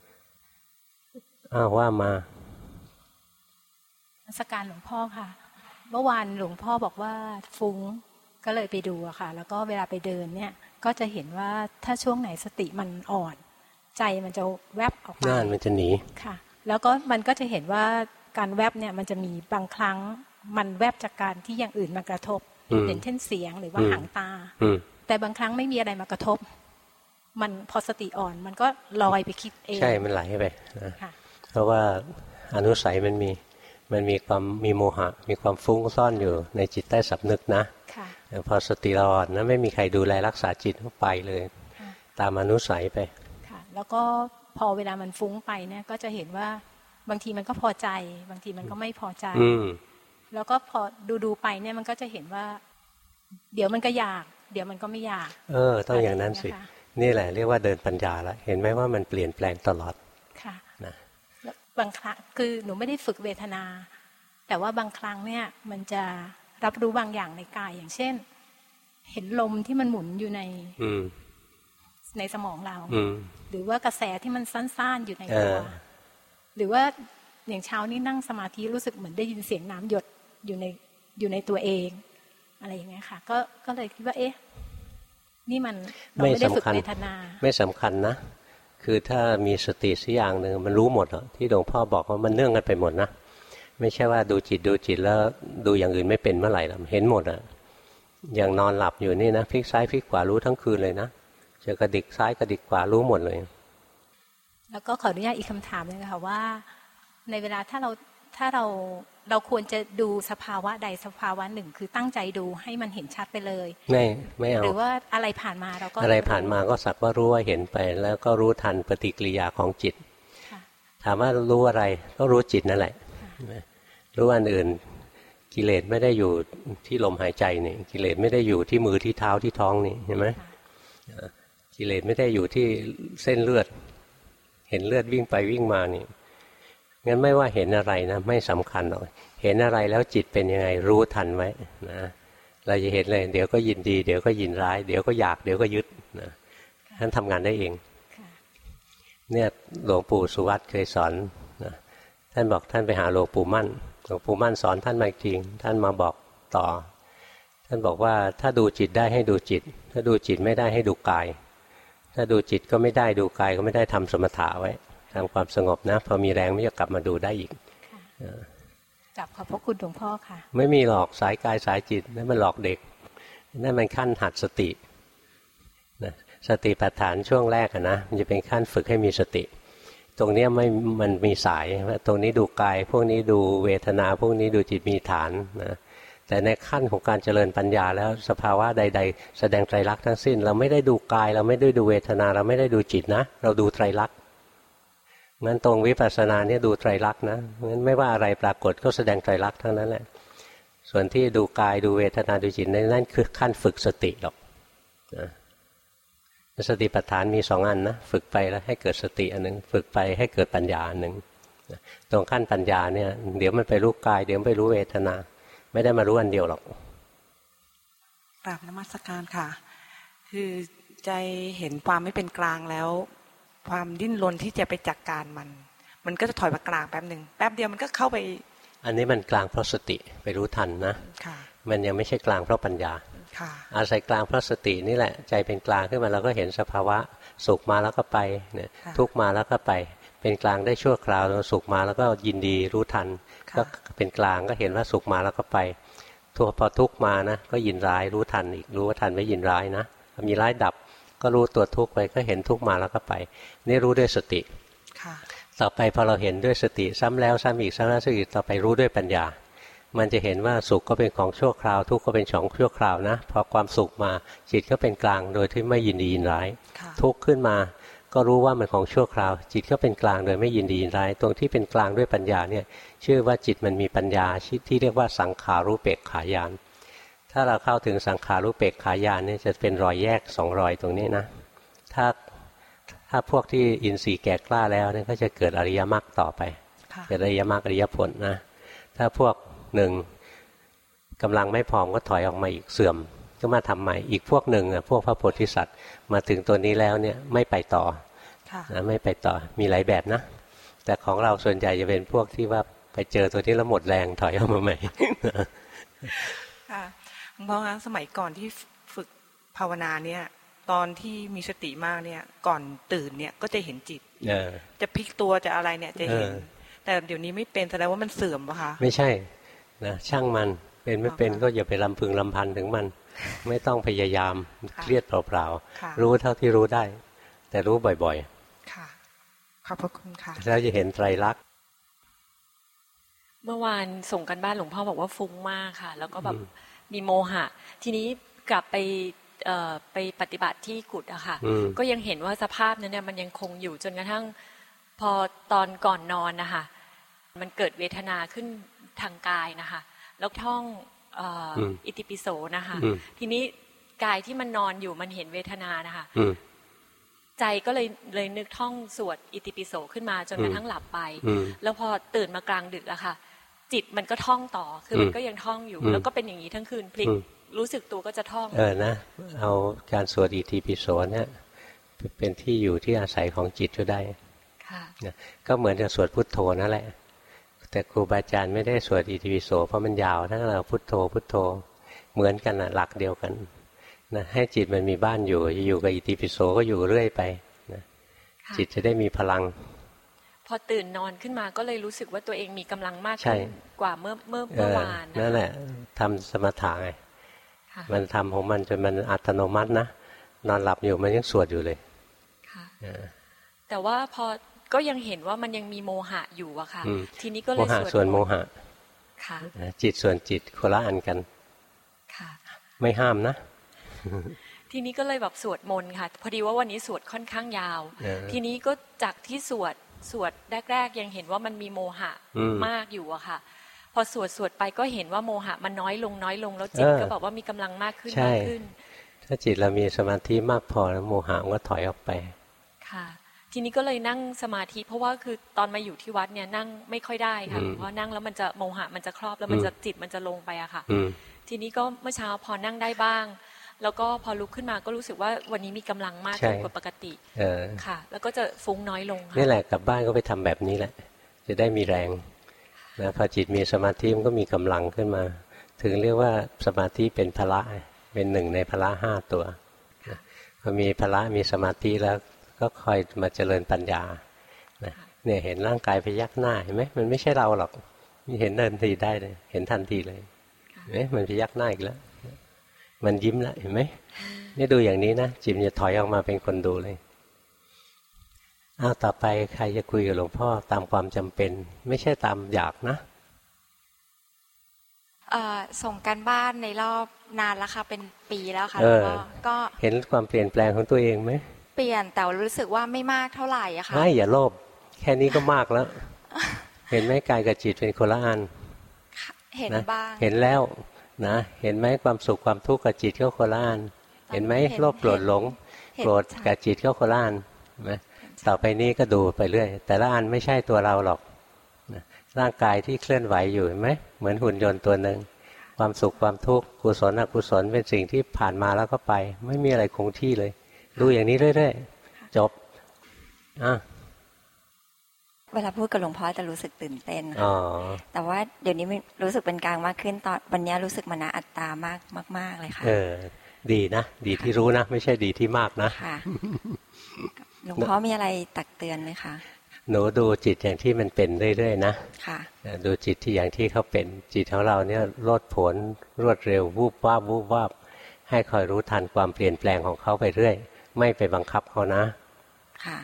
ว่ามานมัสการหลวงพ่อค่ะเมื่อวานหลวงพ่อบอกว่าฟุ้งก็เลยไปดูอะค่ะแล้วก็เวลาไปเดินเนี่ยก็จะเห็นว่าถ้าช่วงไหนสติมันอ่อนใจมันจะแวบออกมามันจะหนีค่ะแล้วก็มันก็จะเห็นว่าการแวบเนี่ยมันจะมีบางครั้งมันแวบจากการที่อย่างอื่นมากระทบอย่างเช่นเสียงหรือว่าหางตาแต่บางครั้งไม่มีอะไรมากระทบมันพอสติอ่อนมันก็ลอยไปคิดเองใช่มันไหลไปนะเพราะว่าอนุสัยมันมีมันมีโมหะมีความฟุ้งซ่อนอยู่ในจิตใต้สำนึกนะพอสติเราอ่อนนะไม่มีใครดูแลรักษาจิตเข้าไปเลยตามอนุสัยไปค่ะแล้วก็พอเวลามันฟุ้งไปเนี่ยก็จะเห็นว่าบางทีมันก็พอใจบางทีมันก็ไม่พอใจแล้วก็พอดูไปเนี่ยมันก็จะเห็นว่าเดี๋ยวมันก็อยากเดี๋ยวมันก็ไม่อยากต้องอย่างนั้นสินี่แหละเรียกว่าเดินปัญญาแล้วเห็นไหมว่ามันเปลี่ยนแปลงตลอดค่ะนะบางครั้งคือหนูไม่ได้ฝึกเวทนาแต่ว่าบางครั้งเนี่ยมันจะรับรู้บางอย่างในกายอย่างเช่นเห็นลมที่มันหมุนอยู่ในสมองเราหรือว่ากระแสที่มันสั้นๆอยู่ในตัวหรือว่าอย่างเช้านี้นั่งสมาธิรู้สึกเหมือนได้ยินเสียงน้ำหยดอยู่ในตัวเองอะไรอย่างเงี้ยค่ะก็เลยคิดว่านี่มันเราไม่ได้ฝึกเวทนาไม่สำคัญนะคือถ้ามีสติสักอย่างหนึ่งมันรู้หมดที่หลวงพ่อบอกว่ามันเนื่องกันไปหมดนะไม่ใช่ว่าดูจิตแล้วดูอย่างอื่นไม่เป็นเมื่อไหร่เห็นหมดอย่างนอนหลับอยู่นี่นะพลิกซ้ายพลิกขวารู้ทั้งคืนเลยนะจะกระดิกซ้ายกระดิกขวารู้หมดเลยแล้วก็ขออนุญาตอีกคำถามนึงค่ะว่าในเวลาถ้าเราควรจะดูสภาวะใดสภาวะหนึ่งคือตั้งใจดูให้มันเห็นชัดไปเลยไม่เอาหรือว่าอะไรผ่านมาเราก็อะไรผ่านมาก็สักว่ารู้ว่าเห็นไปแล้วก็รู้ทันปฏิกิริยาของจิตถามว่ารู้อะไรก็รู้จิตนั่นแหละรู้อันอื่นกิเลสไม่ได้อยู่ที่ลมหายใจนี่กิเลสไม่ได้อยู่ที่มือที่เท้าที่ท้องนี่เห็นไหมกิเลสไม่ได้อยู่ที่เส้นเลือดเห็นเลือดวิ่งไปวิ่งมานี่งั้นไม่ว่าเห็นอะไรนะไม่สำคัญหรอกเห็นอะไรแล้วจิตเป็นยังไงรู้ทันไว้นะเราจะเห็นเลยเดี๋ยวก็ยินดีเดี๋ยวก็ยินร้ายเดี๋ยวก็อยากเดี๋ยวก็ยึดนะท่านทำงานได้เองเนี่ยหลวงปู่สุวัตเคยสอนนะท่านบอกท่านไปหาหลวงปู่มั่นหลวงปู่มั่นสอนท่านมาจริงท่านมาบอกต่อท่านบอกว่าถ้าดูจิตได้ให้ดูจิตถ้าดูจิตไม่ได้ให้ดูกายถ้าดูจิตก็ไม่ได้ดูกายก็ไม่ได้ทำสมถะไว้ทำความสงบนะพอมีแรงไม่จะกลับมาดูได้อีกกลับขอบพระคุณหลวงพ่อค่ะไม่มีหลอกสายกายสายจิตนั่นมันหลอกเด็กนั่นมันขั้นหัดสตินะสติปัฏฐานช่วงแรกนะมันจะเป็นขั้นฝึกให้มีสติตรงนี้มันมีสายว่าตรงนี้ดูกายพวกนี้ดูเวทนาพวกนี้ดูจิตมีฐานนะแต่ในขั้นของการเจริญปัญญาแล้วสภาวะใดๆแสดงไตรลักษณ์ทั้งสิ้นเราไม่ได้ดูกายเราไม่ได้ดูเวทนาเราไม่ได้ดูจิตนะเราดูไตรลักษณ์งั้นตรงวิปัสสนาเนี่ยดูไตรลักษณ์นะงั้นไม่ว่าอะไรปรากฏก็แสดงไตรลักษณ์ทั้งนั้นแหละส่วนที่ดูกายดูเวทนาดูจิตนั่นคือขั้นฝึกสติหรอกนะสติปัฏฐานมี2 อันนะฝึกไปแล้วให้เกิดสติอันนึงฝึกไปให้เกิดปัญญาอันนึงตรงขั้นปัญญาเนี่ยเดี๋ยวมันไปรู้กายเดี๋ยวไปรู้เวทนาไม่ได้มารู้อันเดียวหรอกกราบนมัสการค่ะคือใจเห็นความไม่เป็นกลางแล้วความดิ้นรนที่จะไปจัดการมันก็จะถอยมากลางแป๊บนึงแป๊บเดียวมันก็เข้าไปอันนี้มันกลางเพราะสติไปรู้ทันนะมันยังไม่ใช่กลางเพราะปัญญาอาศัยกลางเพราะสตินี่แหละใจเป็นกลางขึ้นมาเราก็เห็นสภาวะสุขมาแล้วก็ไปเนี่ยทุกข์มาแล้วก็ไปเป็นกลางได้ชั่วคราวแล้วสุขมาแล้วก็ยินดีรู้ทันก็เป็นกลางก็เห็นว่าสุขมาแล้วก็ไปพอทุกข์มานะก็ยินร้ายรู้ทันอีกรู้ว่าทันไม่ยินร้ายนะมีร้ายดับก็รู้ตัวทุกข์ไปก็เห็นทุกข์มาแล้วก็ไปนี่รู้ด้วยสติต่อไปพอเราเห็นด้วยสติซ้ำแล้วซ้ำอีกซ้ำแล้วซ้ำอีกต่อไปรู้ด้วยปัญญามันจะเห็นว่าสุขก็เป็นของชั่วคราวทุกข์ก็เป็นของชั่วคราวนะพอความสุขมาจิตก็เป็นกลางโดยที่ไม่ยินดียินร้ายทุกข์ขึ้นมาก็รู้ว่ามันของชั่วคราวจิตก็เป็นกลางโดยไม่ยินดียินร้ายตรงที่เป็นกลางด้วยปัญญาเนี่ยชื่อว่าจิตมันมีปัญญาที่เรียกว่าสังขารุปเปกขายานถ้าเราเข้าถึงสังขารุปเปกขายานเนี่ยจะเป็นรอยแยก2 รอยตรงนี้นะถ้าพวกที่อินทรีย์แก่กล้าแล้วเนี่ยก็จะเกิดอริยมรรคต่อไปเกิดอริยมรรคอริยผลนะถ้าพวกหนึ่งกำลังไม่พร้อมก็ถอยออกมาอีกเสื่อมก็มาทำใหม่อีกพวกหนึ่งพวกพระโพธิสัตว์มาถึงตัวนี้แล้วเนี่ยไม่ไปต่อนะไม่ไปต่อมีหลายแบบนะแต่ของเราส่วนใหญ่จะเป็นพวกที่ว่าไปเจอตัวนี้แล้วหมดแรงถอยออกมาใหม่ค่ะเพราะงั้นสมัยก่อนที่ฝึกภาวนาเนี่ยตอนที่มีสติมากเนี่ยก่อนตื่นเนี่ยก็จะเห็นจิตจะพลิกตัวจะอะไรเนี่ยจะเห็นแต่เดี๋ยวนี้ไม่เป็นแสดงว่ามันเสื่อมป่ะคะไม่ใช่นะช่างมันเป็นไม่เป็นก็อย่าไปลำพึงลำพันถึงมันไม่ต้องพยายามเครียดเปล่าๆรู้เท่าที่รู้ได้แต่รู้บ่อยๆค่ะขอบพระคุณค่ะแล้วจะเห็นไตรลักษณ์เมื่อวานส่งกันบ้านหลวงพ่อบอกว่าฟุ้งมากค่ะแล้วก็แบบมีโมหะทีนี้กลับไปปฏิบัติที่กุฏอะค่ะก็ยังเห็นว่าสภาพนั้นเนี่ยมันยังคงอยู่จนกระทั่งพอตอนก่อนนอนนะคะมันเกิดเวทนาขึ้นทางกายนะคะแล้วท่องอิติปิโสนะคะทีนี้กายที่มันนอนอยู่มันเห็นเวทนานะคะใจก็เลยนึกท่องสวดอิติปิโสขึ้นมาจนกระทั่งหลับไปแล้วพอตื่นมากลางดึกอะค่ะจิตมันก็ท่องต่อคือมันก็ยังท่องอยู่แล้วก็เป็นอย่างนี้ทั้งคืนพลิกรู้สึกตัวก็จะท่องนะเอาการสวดอิติปิโสเนี่ยเป็นที่อยู่ที่อาศัยของจิตก็ได้ก็เหมือนกับสวดพุทโธนั่นแหละแต่ครูบาอาจารย์ไม่ได้สวดอิติปิโสเพราะมันยาวถ้าเราพุทโธพุทโธเหมือนกันหลักเดียวกันนะให้จิตมันมีบ้านอยู่กับอิติปิโสก็อยู่เรื่อยไปนะจิตจะได้มีพลังพอตื่นนอนขึ้นมาก็เลยรู้สึกว่าตัวเองมีกำลังมากขึ้นกว่าเมื่อวานนั่นแหละทำสมถะไงมันทำของมันจนมันอัตโนมัตินะนอนหลับอยู่มันยังสวดอยู่เลยแต่ว่าพอก็ยังเห็นว่ามันยังมีโมหะอยู่อะค่ะทีนี้ก็เลยโมหะส่วนโมหะจิตส่วนจิตคนละอันกันไม่ห้ามนะทีนี้ก็เลยแบบสวดมนต์ค่ะพอดีว่าวันนี้สวดค่อนข้างยาวทีนี้ก็จากที่สวดแรกๆยังเห็นว่ามันมีโมหะมากอยู่อะค่ะพอสวดไปก็เห็นว่าโมหะมันน้อยลงแล้วจิตก็แบบว่ามีกำลังมากขึ้นถ้าจิตเรามีสมาธิมากพอแล้วโมหะมันก็ถอยออกไปค่ะทีนี้ก็เลยนั่งสมาธิเพราะว่าคือตอนมาอยู่ที่วัดเนี่ยนั่งไม่ค่อยได้ค่ะเพราะนั่งแล้วมันจะโมหะมันจะครอบแล้วมันจะจิตมันจะลงไปอะค่ะทีนี้ก็เมื่อเช้าพอนั่งได้บ้างแล้วก็พอลุกขึ้นมาก็รู้สึกว่าวันนี้มีกำลังมากขึ้นกว่าปกติค่ะแล้วก็จะฟุ้งน้อยลงค่ะนี่แหละกลับบ้านก็ไปทำแบบนี้แหละจะได้มีแรงนะพอจิตมีสมาธิมันก็มีกำลังขึ้นมาถึงเรียกว่าสมาธิเป็นพละเป็นหนึ่งในพละ5ตัวพอมีพละมีสมาธิแล้วก็คอยมาเจริญปัญญาเนี่ยเห็นร่างกายพยักหน้าเห็นไหมมันไม่ใช่เราหรอกเห็นทันทีได้เลยเห็นทันทีเลยมันพยักหน้าอีกแล้วมันยิ้มแล้วเห็นไหมนี่ดูอย่างนี้นะจิตจะถอยออกมาเป็นคนดูเลยต่อไปใครจะคุยกับหลวงพ่อตามความจำเป็นไม่ใช่ตามอยากนะส่งการบ้านในรอบนานแล้วค่ะเป็นปีแล้วค่ะก็เห็นความเปลี่ยนแปลงของตัวเองไหมเปลี่ยนแต่รู้สึกว่าไม่มากเท่าไหร่อะค่ะไม่อย่าโลภแค่นี้ก็มากแล้ว เห็นไหมกายกับจิตเป็นคนละอันเห็นบ้างเห็นแล้วนะเห็นไหมความสุขความทุกข์กับจิตก็คนละอันเห็นไหมโลภโกรธหลงโกรธกับจิตก็คนละอันนะต่อไปนี้ก็ดูไปเรื่อยแต่ละอันไม่ใช่ตัวเราหรอกร่างกายที่เคลื่อนไหวอยู่เห็นไหมเหมือนหุ่นยนต์ตัวหนึ่งความสุขความทุกข์กุศลอกุศลเป็นสิ่งที่ผ่านมาแล้วก็ไปไม่มีอะไรคงที่เลยดูอย่างนี้เรื่อยๆจบเวลาพูดกับหลวงพ่อจะรู้สึกตื่นเต้นค่ะแต่ว่าเดี๋ยวนี้รู้สึกเป็นกลางมากขึ้นตอนวันนี้รู้สึกมานะอัตตามากเลยค่ะดีนะดีที่รู้นะไม่ใช่ดีที่มากนะค่ะหลวงพ่อมีอะไรตักเตือนไหมคะหนูดูจิตอย่างที่มันเป็นเรื่อยๆนะค่ะดูจิตที่อย่างที่เขาเป็นจิตของเราเนี่ยโลดโผนรวดเร็ววูบวาบให้คอยรู้ทันความเปลี่ยนแปลงของเขาไปเรื่อยไม่ไปบังคับเขานะค่ะ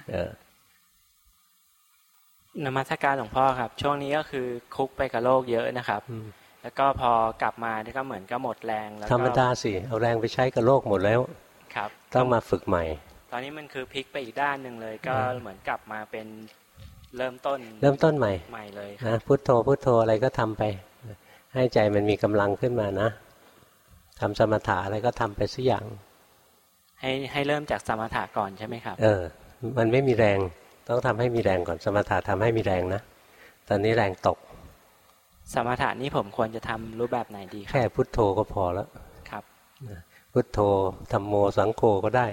นมัสการหลวงพ่อครับช่วงนี้ก็คือคุกไปกับโลกเยอะนะครับแล้วก็พอกลับมาก็เหมือนก็หมดแรงแล้วธรรมดาสิเอาแรงไปใช้กับโลกหมดแล้วครับต้องมาฝึกใหม่ตอนนี้มันคือพลิกไปอีกด้านหนึ่งเลยก็เหมือนกลับมาเป็นเริ่มต้นใหม่เลยนะพุทโธอะไรก็ทำไปให้ใจมันมีกำลังขึ้นมานะทำสมถะอะไรก็ทำไปสักอย่างให้เริ่มจากสมถะก่อนใช่ไหมครับมันไม่มีแรงต้องทำให้มีแรงก่อนสมถะทำให้มีแรงนะตอนนี้แรงตกสมถะนี้ผมควรจะทำรูปแบบไหนดีแค่พุทโธก็พอแล้วครับพุทโธธัมโมสังโฆก็ได้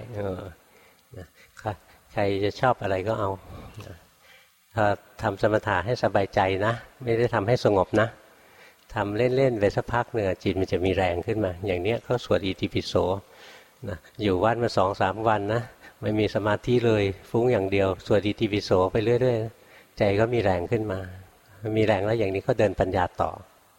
ใครจะชอบอะไรก็เอาถ้าทำสมถะให้สบายใจนะไม่ได้ทำให้สงบนะทำเล่นๆไปสักพักหนึ่งจิตมันจะมีแรงขึ้นมาอย่างเนี้ยเขาสวดอิติปิโสนะอยู่วัดมา 2-3 วันนะไม่มีสมาธิเลยฟุ้งอย่างเดียวสวดอิติปิโสไปเรื่อยๆใจก็มีแรงขึ้นมามีแรงแล้วอย่างนี้ก็เดินปัญญาต่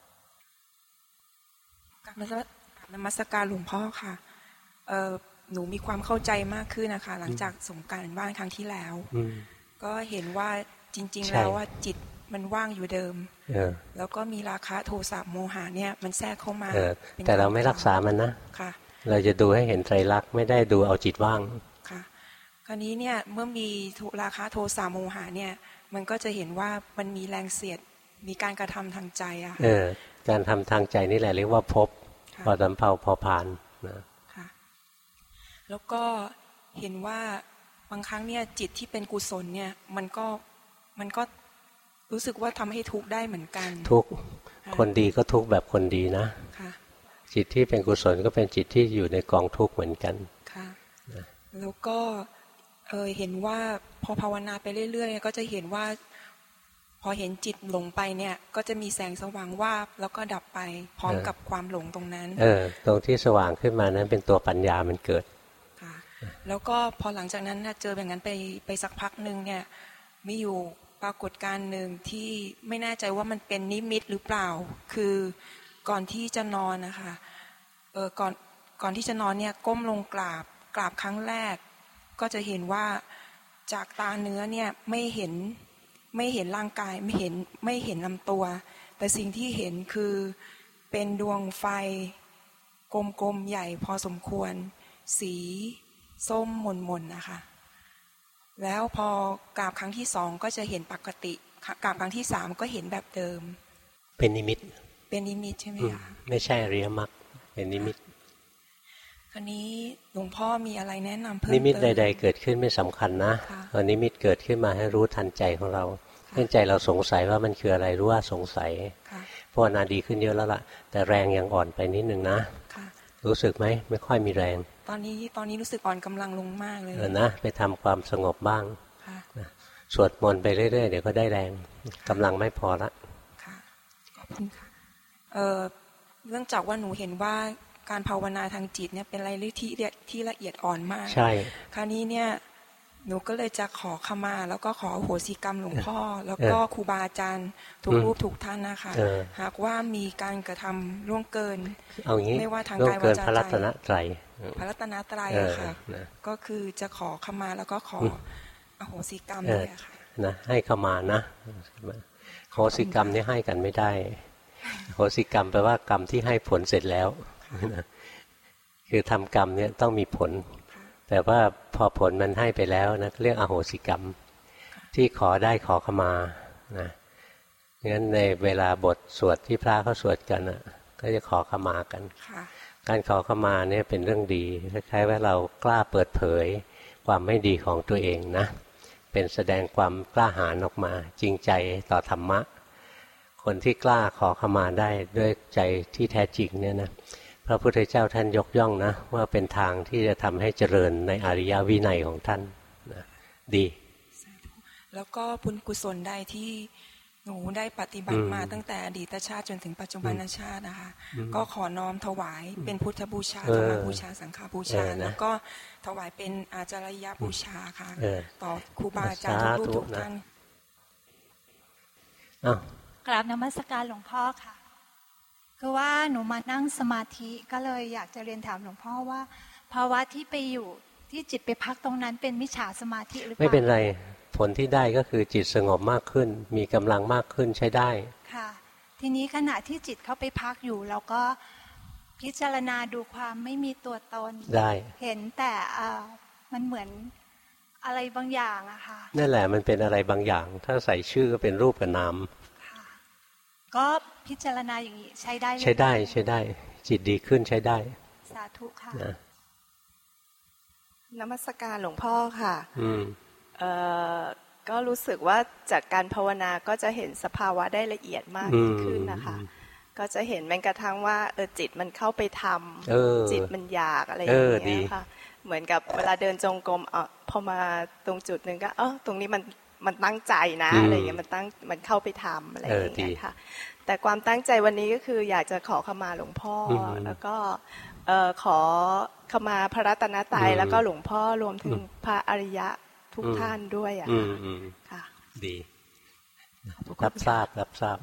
อกลับนมัสการหลวงพ่อค่ะหนูมีความเข้าใจมากขึ้นนะคะหลังจากส่งการบ้านครั้งที่แล้วก็เห็นว่าจริงๆแล้วว่าจิตมันว่างอยู่เดิมแล้วก็มีราคะโทสะโมหะเนี่ยมันแทรกเข้ามาแต่เราไม่รักษามันนะค่ะเราจะดูให้เห็นไตรลักษณ์ไม่ได้ดูเอาจิตว่างค่ะคราวนี้เนี่ยเมื่อมีราคะโทสะโมหะเนี่ยมันก็จะเห็นว่ามันมีแรงเสียดมีการกระทำทางใจอะการทำทางใจนี่แหละเรียกว่าภพพอสำเภาพอผ่านนะค่ะแล้วก็เห็นว่าบางครั้งเนี่ยจิตที่เป็นกุศลเนี่ยมันก็รู้สึกว่าทำให้ทุกข์ได้เหมือนกันทุกข์คนดีก็ทุกข์แบบคนดีนะจิตที่เป็นกุศลก็เป็นจิตที่อยู่ในกองทุกข์เหมือนกันค่ะแล้วก็เห็นว่าพอภาวนาไปเรื่อยๆก็จะเห็นว่าพอเห็นจิตหลงไปเนี่ยก็จะมีแสงสว่างวาบแล้วก็ดับไปพร้อมกับความหลงตรงนั้นตรงที่สว่างขึ้นมานั้นเป็นตัวปัญญามันเกิดค่ะแล้วก็พอหลังจากนั้นเจอแบบนั้นไปสักพักนึงเนี่ยมีอยู่ปรากฏการณ์หนึ่งที่ไม่แน่ใจว่ามันเป็นนิมิตหรือเปล่าคือก่อนที่จะนอนนะคะก่อนที่จะนอนเนี่ยก้มลงกราบครั้งแรกก็จะเห็นว่าจากตาเนื้อเนี่ยไม่เห็นร่างกายไม่เห็นลำตัวแต่สิ่งที่เห็นคือเป็นดวงไฟกลมๆใหญ่พอสมควรสีส้มหม่นๆนะคะแล้วพอกราบครั้งที่2ก็จะเห็นปกติกราบครั้งที่3ก็เห็นแบบเดิมเป็นนิมิตใช่ไหมคะไม่ใช่อริยมรรคเป็นนิมิตคราวนี้หลวงพ่อมีอะไรแนะนำเพิ่มเติมนิมิตใดๆเกิดขึ้นไม่สำคัญนะพอนิมิตเกิดขึ้นมาให้รู้ทันใจของเราเมื่อใจเราสงสัยว่ามันคืออะไรรู้ว่าสงสัยภาวนาดีขึ้นเยอะแล้วล่ะแต่แรงยังอ่อนไปนิดนึงนะรู้สึกไหมไม่ค่อยมีแรงตอนนี้รู้สึกอ่อนกำลังลงมากเลยนะไปทำความสงบบ้างสวดมนต์ไปเรื่อยๆเดี๋ยวก็ได้แรงกำลังไม่พอละค่ะขอบคุณค่ะเรื่องจากว่าหนูเห็นว่าการภาวนาทางจิตเนี่ยเป็นอะไรที่ละเอียดอ่อนมากใช่คราวนี้เนี่ยหนูก็เลยจะขอขมาแล้วก็ขออโหสิกรรมหลวงพ่อแล้วก็ครูบาอาจารย์ทุกรูปทุกท่านนะคะหากว่ามีการกระทำล่วงเกินไม่ว่าทางกายวาจาใจพระรัตนตรัยพระรัตนตรัยอะค่ะก็คือจะขอขมาแล้วก็ขออโหสิกรรมเลยค่ะนะให้ขมานะโหสิกรรมนี่ให้กันไม่ได้โหสิกรรมแปลว่ากรรมที่ให้ผลเสร็จแล้วคือทำกรรมเนี่ยต้องมีผลแต่ว่าพอผลมันให้ไปแล้วนะเรียกอโหสิกรรมที่ขอได้ขอขมานะงั้นในเวลาบทสวดที่พระเขาสวดกันอ่ะก็จะขอขมากันการขอขมาเนี่ยเป็นเรื่องดีคล้ายๆว่าเรากล้าเปิดเผยความไม่ดีของตัวเองนะเป็นแสดงความกล้าหาญออกมาจริงใจต่อธรรมะคนที่กล้าขอขมาได้ด้วยใจที่แท้จริงเนี่ยนะพระพุทธเจ้าท่านยกย่องนะว่าเป็นทางที่จะทำให้เจริญในอริยวินัยของท่านนะดีแล้วก็บุญกุศลใดที่หนูได้ปฏิบัติมาตั้งแต่อดีตชาติจนถึงปัจจุบันชาตินะคะก็ขอน้อมถวายเป็นพุทธบูชาธรรมบูชาสังฆบูชาแล้วก็ถวายเป็นอาจารยบูชาค่ะต่อครูบาอาจารย์ทุกท่านกราบนมัสการหลวงพ่อค่ะคือว่าหนูมานั่งสมาธิก็เลยอยากจะเรียนถามหลวงพ่อว่าภาวะที่ไปอยู่ที่จิตไปพักตรงนั้นเป็นมิจฉาสมาธิหรือเปล่าไม่เป็นไรผลที่ได้ก็คือจิตสงบมากขึ้นมีกำลังมากขึ้นใช้ได้ค่ะทีนี้ขณะที่จิตเข้าไปพักอยู่เราก็พิจารณาดูความไม่มีตัวตนได้เห็นแต่มันเหมือนอะไรบางอย่างอะค่ะนั่นแหละมันเป็นอะไรบางอย่างถ้าใส่ชื่อก็เป็นรูปกับนามก็พิจารณาอย่างนี้ใช้ได้ใช้ได้จิตดีขึ้นใช้ได้สาธุค่ะนมัสการหลวงพ่อค่ะก็รู้สึกว่าจากการภาวนาก็จะเห็นสภาวะได้ละเอียดมากขึ้นนะคะก็จะเห็นแม้กระทั่งว่าจิตมันเข้าไปทำจิตมันอยากอะไรอย่างเงี้ยค่ะเหมือนกับเวลาเดินจงกรมพอมาตรงจุดนึงก็ตรงนี้มันตั้งใจนะอะไรอย่างเงี้ยมันเข้าไปทำอะไรอย่างเงี้ยค่ะแต่ความตั้งใจวันนี้ก็คืออยากจะขอขมาหลวงพ่อแล้วก็ขอขมาพระรัตนตรัยแล้วก็หลวงพ่อรวมถึงพระอริยะทุกท่านด้วยอ่ะค่ะดีรับทราบ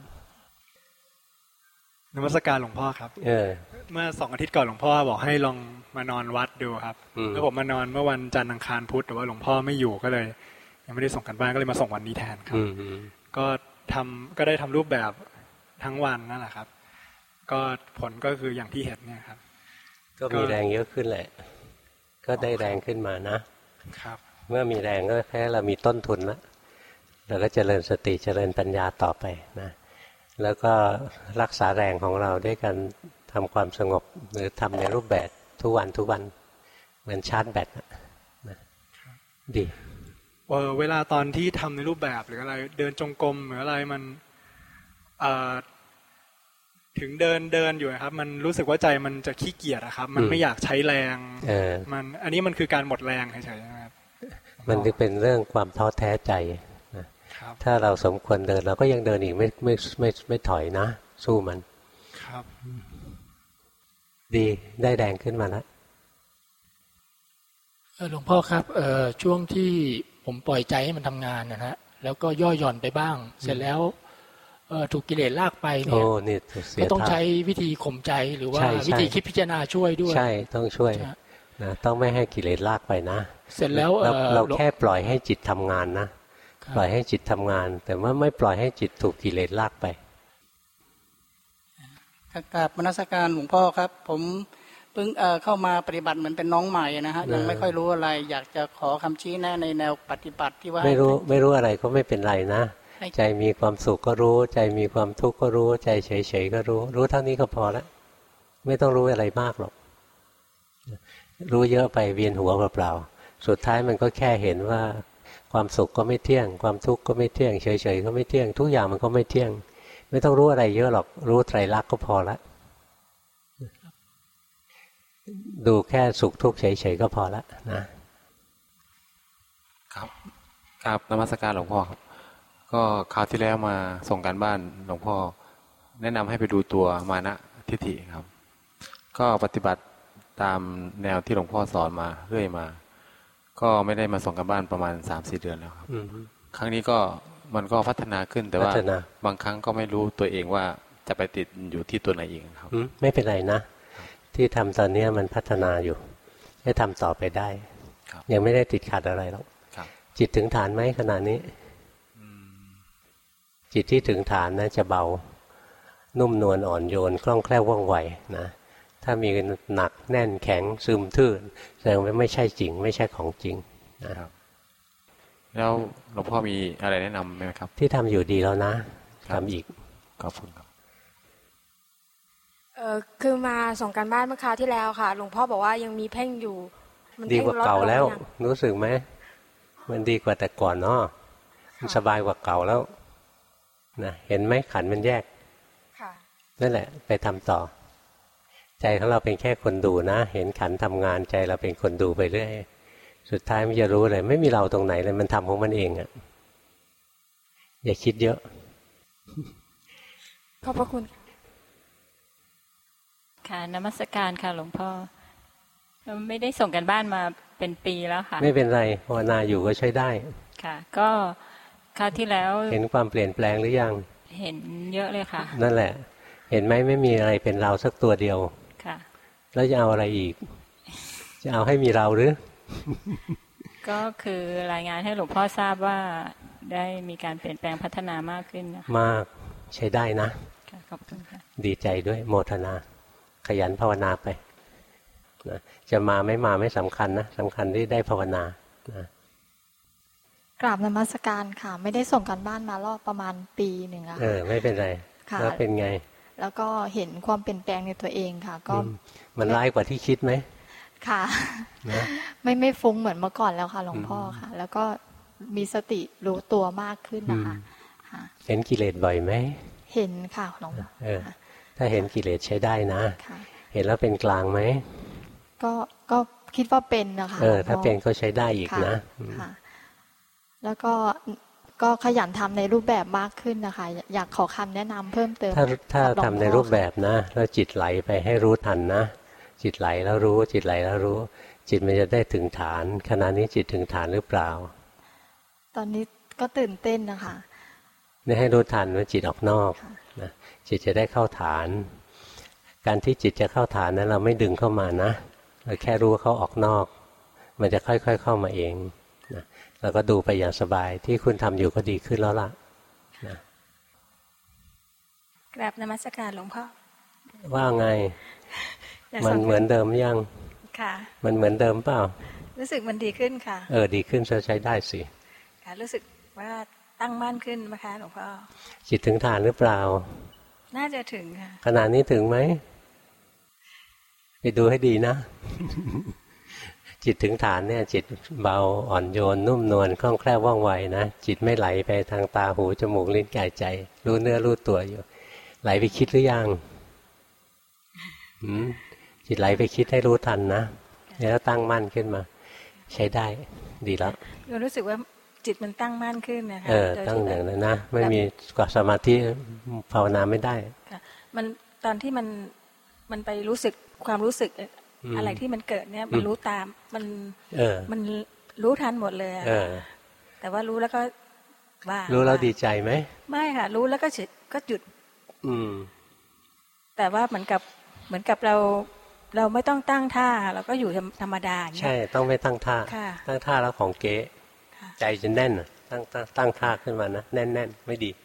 นมัสการหลวงพ่อครับเมื่อ2 อาทิตย์ก่อนหลวงพ่อบอกให้ลองมานอนวัดดูครับแล้วผมมานอนเมื่อวันจันทร์อังคารพุธแต่ว่าหลวงพ่อไม่อยู่ก็เลยยังไม่ได้ส่งกันบ้านก็เลยมาส่งวันนี้แทนครับก็ก็ได้ทำรูปแบบทั้งวันนั่นแหละครับก็ผลก็คืออย่างที่เห็นเนี่ยครับก็มีแรงเยอะขึ้นแหละก็ได้แรงขึ้นมานะครับเมื่อมีแรงก็แค่เรามีต้นทุนแล้วเราก็เจริญสติเจริญปัญญาต่อไปนะแล้วก็รักษาแรงของเราด้วยการทำความสงบหรือทำในรูปแบบทุกวันเหมือนชาร์จแบตนะดีเวลาตอนที่ทำในรูปแบบหรืออะไรเดินจงกรมหรืออะไรมันถึงเดินอยู่ครับมันรู้สึกว่าใจมันจะขี้เกียจครับมันไม่อยากใช้แรงมันอันนี้มันคือการหมดแรงเฉยๆนะครับมันจะเป็นเรื่องความท้อแท้ใจนะถ้าเราสมควรเดินเราก็ยังเดินอีกไม่ถอยนะสู้มันครับดีได้แรงขึ้นมาแล้วหลวงพ่อครับช่วงที่ผมปล่อยใจให้มันทำงานนะฮะแล้วก็ย่อหย่อนไปบ้างเสร็จแล้วถูกกิเลสลากไปเนี่ยก็ต้องใช้วิธีข่มใจหรือว่าวิธีคิดพิจารณาช่วยด้วยใช่ต้องช่วยนะต้องไม่ให้กิเลสลากไปนะเสร็จแล้วเราแค่ปล่อยให้จิตทำงานนะปล่อยให้จิตทำงานแต่ว่าไม่ปล่อยให้จิตถูกกิเลสลากไปกราบนมัสการหลวงพ่อครับผมเพิ่งเข้ามาปฏิบัติเหมือนเป็นน้องใหม่นะฮะยังไม่ค่อยรู้อะไรอยากจะขอคำชี้แนะในแนวปฏิบัติที่ว่าไม่รู้อะไรก็ไม่เป็นไรนะใจมีความสุขก็รู้ใจมีความทุกข์ก็รู้ใจเฉยๆก็รู้เท่านี้ก็พอแล้วไม่ต้องรู้อะไรมากหรอกรู้เยอะไปเวียนหัวเปล่าๆสุดท้ายมันก็แค่เห็นว่าความสุขก็ไม่เที่ยงความทุกข์ก็ไม่เที่ยงเฉยๆก็ไม่เที่ยงทุกอย่างมันก็ไม่เที่ยงไม่ต้องรู้อะไรเยอะหรอกรู้ไตรลักษณ์ก็พอละดูแค่สุขทุกข์เฉยๆก็พอละนะครับครับนมัสการหลวงพ่อครับก็คราวที่แล้วมาส่งการบ้านหลวงพ่อแนะนำให้ไปดูตัวมานะทิฏฐิครับก็ปฏิบัติตามแนวที่หลวงพ่อสอนมาเรื่อยมาก็ไม่ได้มาส่งการบ้านประมาณ 3-4 เดือนแล้วครับครั้งนี้ก็มันก็พัฒนาขึ้นแต่ว่าบางครั้งก็ไม่รู้ตัวเองว่าจะไปติดอยู่ที่ตัวไหนเองครับไม่เป็นไรนะที่ทำตอนนี้มันพัฒนาอยู่ให้ทำต่อไปได้ยังไม่ได้ติดขัดอะไรหรอกจิตถึงฐานไหมขณะนี้จิตที่ถึงฐานนะจะเบานุ่มนวลอ่อนโยนคล่องแคล่วว่องไวนะถ้ามีหนักแน่นแข็งซึมทื่นแสดงว่าไม่ใช่จริงไม่ใช่ของจริงนะครับแล้วหลวงพ่อมีอะไรแนะนำไหมครับที่ทำอยู่ดีแล้วนะทำอีกขอบคุณครับคือมาส่งการบ้านเมื่อคราวที่แล้วค่ะหลวงพ่อบอกว่ายังมีเพ่งอยู่มันดีกว่าเก่าแล้วรู้สึกไหมมันดีกว่าแต่ก่อนเนาะมันสบายกว่าเก่าแล้วนะเห็นไหมขันมันแยกนั่นแหละไปทำต่อใจของเราเป็นแค่คนดูนะเห็นขันทำงานใจเราเป็นคนดูไปเรื่อยสุดท้ายมันจะรู้เลยไม่มีเราตรงไหนเลยมันทำของมันเองอ่ะอย่าคิดเยอะขอบพระคุณค่ะนมัสการค่ะหลวงพ่อไม่ได้ส่งกันบ้านมาเป็นปีแล้วค่ะไม่เป็นไรภาวนาอยู่ก็ใช้ได้ค่ะก็คราวที่แล้วเห็นความเปลี่ยนแปลงหรือยังเห็นเยอะเลยค่ะนั่นแหละเห็นไหมไม่มีอะไรเป็นเราสักตัวเดียวค่ะแล้วจะเอาอะไรอีกจะเอาให้มีเราหรือก็คือรายงานให้หลวงพ่อทราบว่าได้มีการเปลี่ยนแปลงพัฒนามากขึ้นนะมากใช้ได้นะขอบคุณค่ะดีใจด้วยโมทนาขยันภาวนาไปนะจะมาไม่สำคัญนะสำคัญที่ได้ภาวนานะกราบนมัสการค่ะไม่ได้ส่งกันบ้านมารอบประมาณปีหนึ่งอะไม่เป็นไรแล้วเป็นไงแล้วก็เห็นความเปลี่ยนแปลงในตัวเองค่ะก็มันร้ายกว่าที่คิดไหมค่ะไม่ฟุ้งเหมือนเมื่อก่อนแล้วค่ะหลวงพ่อค่ะแล้วก็มีสติรู้ตัวมากขึ้นนะคะเห็นกิเลสบ่อยไหมเห็นค่ะหลวงพ่อถ้าเห็นกิเลสใช้ได้นะเห็นแล้วเป็นกลางไหมก็คิดว่าเป็นนะคะถ้าเป็นก็ใช้ได้อีกนะแล้วก็ขยันทำในรูปแบบมากขึ้นนะคะอยากขอคำแนะนำเพิ่มเติมถ้าทำในรูปแบบนะแล้วจิตไหลไปให้รู้ทันนะจิตไหลแล้วรู้จิตไหลแล้วรู้จิตมันจะได้ถึงฐานขณะนี้จิตถึงฐานหรือเปล่าตอนนี้ก็ตื่นเต้นนะคะนี่ให้รู้ทันว่าจิตออกนอกนะจิตจะได้เข้าฐานการที่จิตจะเข้าฐานนั้นเราไม่ดึงเข้ามานะเราแค่รู้ว่าเขาออกนอกมันจะค่อยๆเข้ามาเองนะเราก็ดูไปอย่างสบายที่คุณทำอยู่ก็ดีขึ้นแล้วล่ะนะกราบนมัสการหลวงพ่อว่าไงมันเหมือนเดิมยังค่ะมันเหมือนเดิมเปล่ารู้สึกมันดีขึ้นค่ะดีขึ้นใช้ได้สิค่ะรู้สึกว่าตั้งมั่นขึ้นนะคะหลวงพ่อจิตถึงฐานหรือเปล่าน่าจะถึงค่ะขณะนี้ถึงไหมไปดูให้ดีนะ จิตถึงฐานเนี่ยจิตเบาอ่อนโยนนุ่มนวลคล่องแคล่วว่องไวนะจิตไม่ไหลไปทางตาหูจมูกลิ้นกายใจรู้เนื้อรู้ตัวอยู่ไหลไปคิดหรือยังจิตไหลไปคิดให้รู้ทันนะแล้วตั้งมั่นขึ้นมาใช้ได้ดีแล้วรู้สึกว่าจิตมันตั้งมั่นขึ้นนะคะตั้งอย่างนั้นนะไม่มีกว่าสมาธิภาวนาไม่ได้มันตอนที่มันไปรู้สึกความรู้สึกอะไรที่มันเกิดเนี่ยมันรู้ตามมันรู้ทันหมดเลยแต่ว่ารู้แล้วก็ว่ารู้แล้วดีใจไหมไม่ค่ะรู้แล้วก็หยุดแต่ว่าเหมือนกับเราไม่ต้องตั้งท่าเราก็อยู่ธรรมดาใช่ต้องไม่ตั้งท่าตั้งท่าแล้วของเก๊ใจจะแน่นตั้งท่าขึ้นมานะแน่นไม่ดี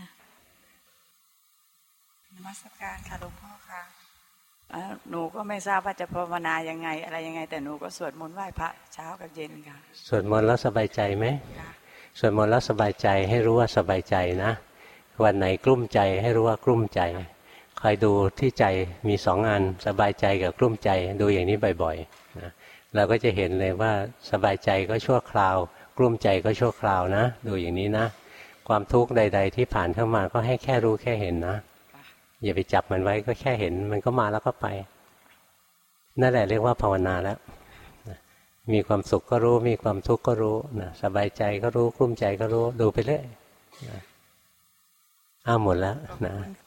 นมัสการค่ะหลวงพ่อค่ะหนูก็ไม่ทราบว่าจะภาวนายังไงอะไรยังไงแต่หนูก็สวดมนต์ไหว้พระเช้ากับเย็นค่ะสวดมนต์แล้วสบายใจไหมสวดมนต์แล้วสบายใจให้รู้ว่าสบายใจนะวันไหนกลุ้มใจให้รู้ว่ากลุ้มใจคอยดูที่ใจมี2 อันสบายใจกับกลุ้มใจดูอย่างนี้บ่อยๆนะเราก็จะเห็นเลยว่าสบายใจก็ชั่วคราวกลุ้มใจก็ชั่วคราวนะดูอย่างนี้นะความทุกข์ใดๆที่ผ่านเข้ามาก็ให้แค่รู้แค่เห็นนะอย่าไปจับมันไว้ก็แค่เห็นมันก็มาแล้วก็ไปนั่นแหละเรียกว่าภาวนาแล้วมีความสุขก็รู้มีความทุกข์ก็รู้นะสบายใจก็รู้กลุ้มใจก็รู้ดูไปเรื่อยหมดแล้วนะ